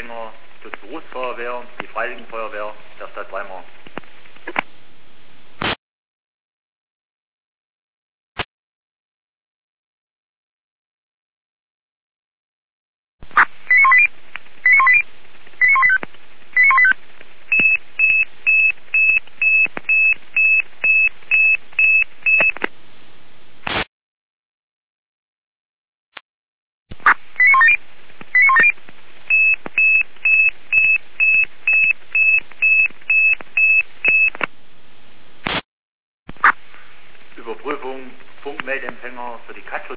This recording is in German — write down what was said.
Meldeempfänger für die Berufsfeuerwehr, die Freiwilligenfeuerwehr der Stadt Weimar. Überprüfung Funkmeldeempfänger für die Katschel.